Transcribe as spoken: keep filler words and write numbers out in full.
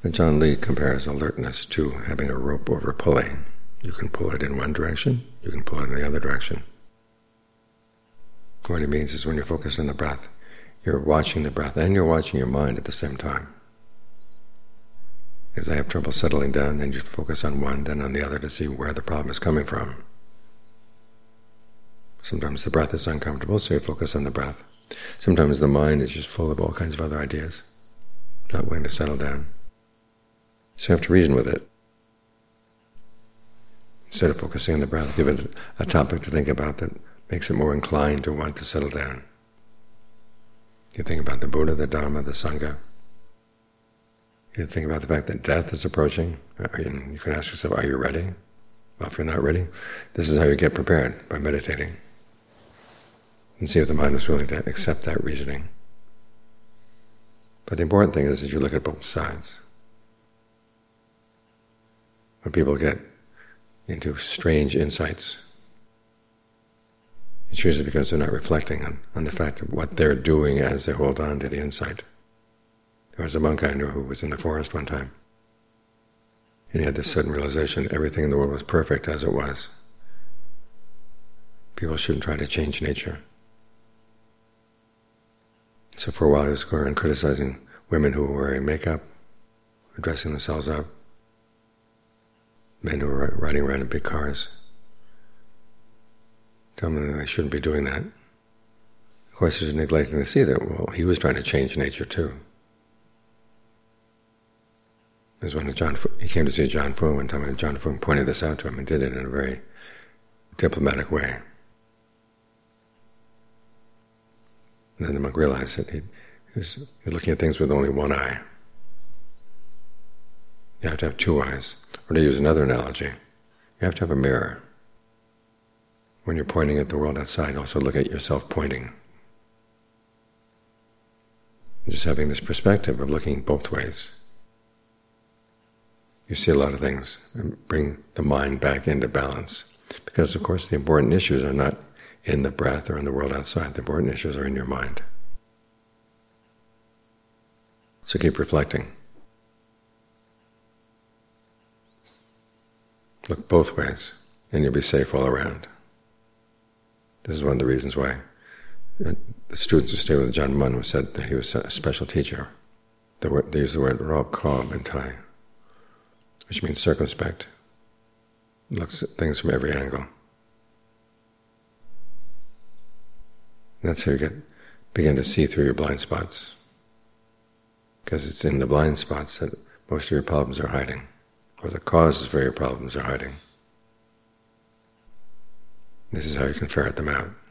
John Lee compares alertness to having a rope over a pulley. You can pull it in one direction, you can pull it in the other direction. What he means is when you're focused on the breath, you're watching the breath and you're watching your mind at the same time. If they have trouble settling down, then you focus on one, then on the other to see where the problem is coming from. Sometimes the breath is uncomfortable, so you focus on the breath. Sometimes the mind is just full of all kinds of other ideas, not willing to settle down. So you have to reason with it. Instead of focusing on the breath, give it a topic to think about that makes it more inclined to want to settle down. You think about the Buddha, the Dharma, the Sangha. You think about the fact that death is approaching, and you can ask yourself, are you ready? Well, if you're not ready, this is how you get prepared, by meditating. And see if the mind is willing to accept that reasoning. But the important thing is that you look at both sides. When people get into strange insights, it's usually because they're not reflecting on, on the fact of what they're doing as they hold on to the insight. There was a monk I knew who was in the forest one time, and he had this sudden realization that everything in the world was perfect as it was. People shouldn't try to change nature. So for a while he was going around criticizing women who were wearing makeup, dressing themselves up, men who were riding around in big cars, telling them that they shouldn't be doing that. Of course, he was neglecting to see that, well, he was trying to change nature too. There's one of John, he came to see John Fung one time, and John Fung pointed this out to him and did it in a very diplomatic way. And then the monk realized that he, he, was, he was looking at things with only one eye. You have to have two eyes. Or to use another analogy, you have to have a mirror. When you're pointing at the world outside, also look at yourself pointing. Just having this perspective of looking both ways. You see a lot of things and bring the mind back into balance. Because, of course, the important issues are not in the breath or in the world outside. The important issues are in your mind. So keep reflecting. Look both ways, and you'll be safe all around. This is one of the reasons why the students who stayed with Ajahn Mun said that he was a special teacher. They, were, they use the word Rob Cobb in Thai, which means circumspect. Looks at things from every angle. And that's how you get begin to see through your blind spots. Because it's in the blind spots that most of your problems are hiding, or the causes for your problems are hiding. This is how you can ferret them out.